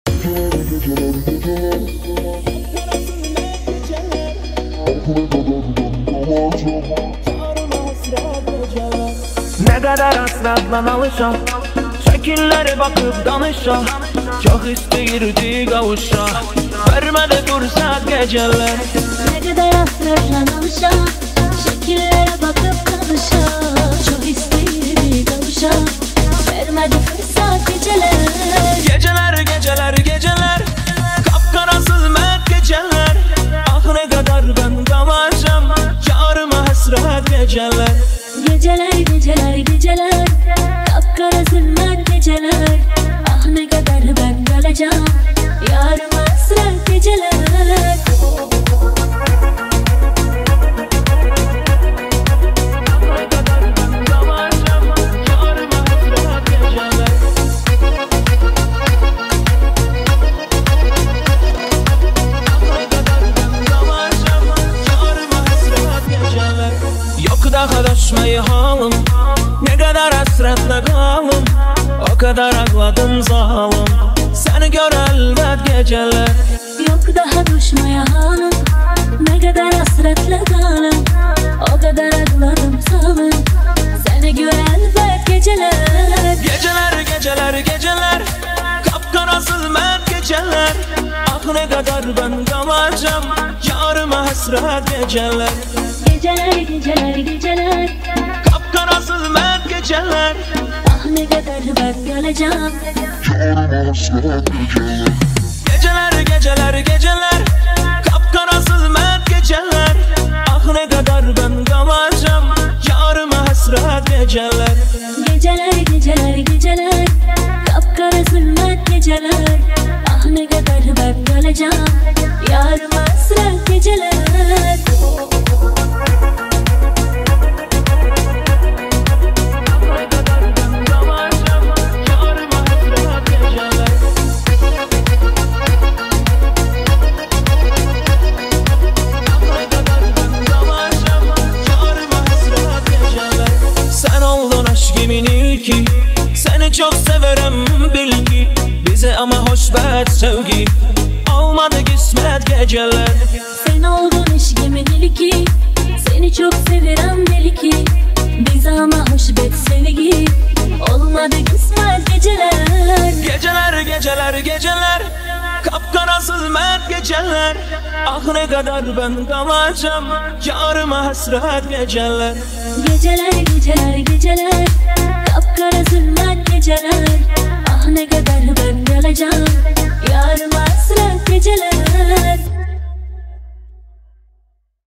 Ne kadar hasratla alışam, şekillere bakıp danışam. Çok istəyirdi qavuşa, vermədi fırsat geceler. Ne kadar hasratla alışam, şekillere bakıp danışam. Çok istəyirdi qavuşa, vermədi fırsat geceler. Geceler, geceler, geceler, kapkara zulmet geceler. Ah ne kadar ben kavacam, yarıma hasret geceler. Geceler, geceler, geceler, kapkara zulmet geceler. Ah ne kadar ben kalacağım, yarım hasret geceler. Yok daha düşmeyi halım, ne kadar hasretle kalım. O kadar ağladım zalim, seni gör elbet geceler. Yok daha düşmeye halim, ne kadar hasretle kalım. O kadar ağladım zalim, seni gör elbet geceler. Geceler, geceler, geceler, kapkara zulmet geceler. Ah ne kadar ben kalacağım, yarıma hasret geceler. Geceler, geceler, geceler, Kapkara zulmet geceler. ah ne kadar ben kalacağım. Geceler, geceler, geceler, kapkara zulmet geceler. Ah ne kadar ben kalacağım, yarıma hasret geceler. Geceler, geceler, geceler, kapkara zulmet geceler. Ah ne kadar ben kalacağım, yarım hasret geceler. Sen oldun aşkımın ilki, seni çok severim bil ki. Bize ama hoşbet sevgi, olmadı kısmet geceler. Sen oldun eşkimin ilki, seni çok severim deli ki. Biz ama hoşbet sevgi, olmadı kısmet geceler. Geceler, geceler, geceler, kapkara zulmet geceler. Ah ne kadar ben kalacağım, yarıma hasret geceler. Geceler, geceler, geceler, kapkara zulmet geceler. Ah ne kadar ben kalacağım, yarım